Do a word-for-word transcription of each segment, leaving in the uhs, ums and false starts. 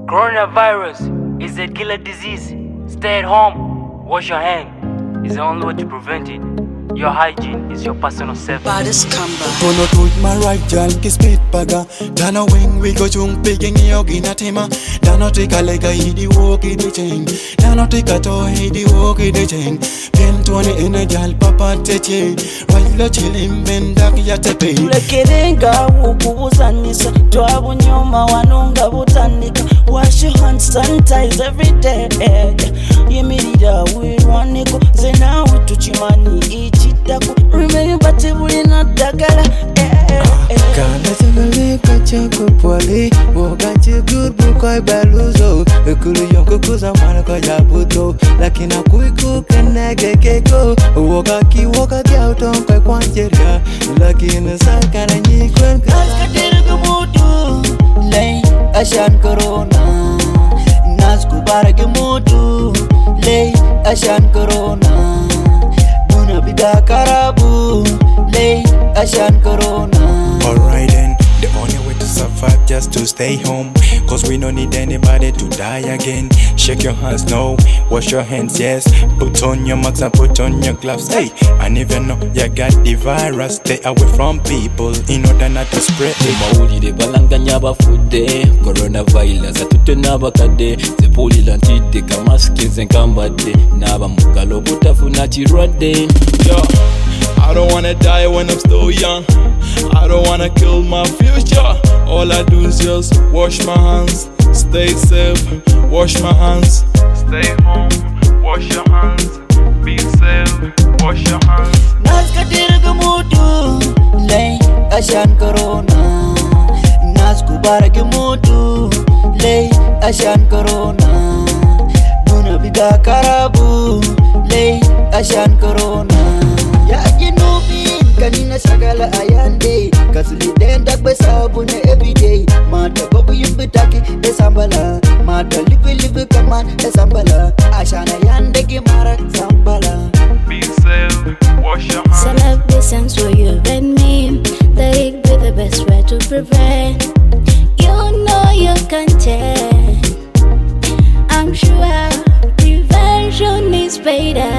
Coronavirus is a killer disease. Stay at home. Wash your hands. It's the only way to prevent it. Your hygiene is your personal safety. Baddest Kamba. Kono tuit my right jal ki speed paga. Dana wing we go chung picking yogi na tema. Dana take a leg a hidi walk in the chain. Dana take a toe hidi walk in the chain. Pen twenty in a jal papa teche. Right lo chilling ben dak ya tepe. Tulekerenga ukubuzanisa. Twabu nyoma wanunga butanika. Wash your hands, sanitize every day. Yemirida we waniko. Zena witu chimani ichitaku. Remember tebuli na dagala. Kana chagale kachako pwale. Woga chigur bukoy baluzo. Ekulu yonko kuza mana kwa jabuto. Lakina kuiku kenege keko. Woga ki woga diauton kwa kwanjeria. Lakina sakana nyikwen. Kaskadere kumutu. Lay ashan corona. Nas kubara kemutu. Lay ashan corona. Buna biga karabu. Lay ashan corona. Alright then, the only way to survive just to stay home. Cause we don't need anybody to die again. Shake your hands, no. Wash your hands, yes. Put on your mask and put on your gloves. Hey, and even know you got the virus, stay away from people in order not to spread it. Mawulire balanganya bafude coronavirus atute nabakade zepuli lantide kamaskize nkambade naba mugalo butafuna kirwadde. Yo, I don't wanna die when I'm still young. I don't wanna kill my future. All I do is just wash my hands, stay safe, wash my hands. Stay home, wash your hands, be safe, wash your hands. Nas kadere kemutu. Lay ashan corona. Nas kubara kemutu. Lay ashan corona. Buna biga karabu. Lay ashan corona. Ya jinubi kanina sagala ayande. Kasuli denda besabune everyday. Mata gobu yumbitaki esambala. Mata lipi lipi kaman esambala. Ashana yande kimara sambala. Be safe, wash your hands. Some of the sense for you and me. That it be the best way to prevent. You know you can tell. I'm sure prevention is better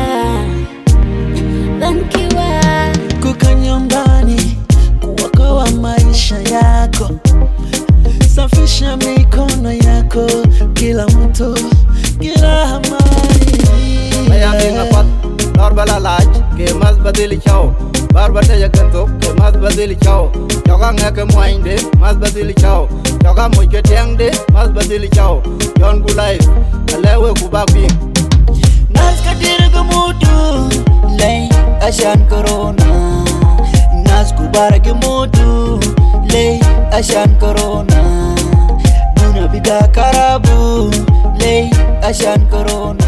than cure. Kuka nyumbani, kuokoa maisha yako. Safisha mikono yako, kila mtu, kila amani. Bayani ngapat, darbala laj, ke mas badili chao. Barbate jakanto, ke mas badili chao. Choka ngake muainde, mas badili chao. Choka muike tiangde, mas badili chao. Yon gulai, alewe kubakbi. Nas kadere kemutu. Lay ashan corona. Nas kubara kemutu. Lay ashan corona. Buna biga karabu. Lay ashan corona.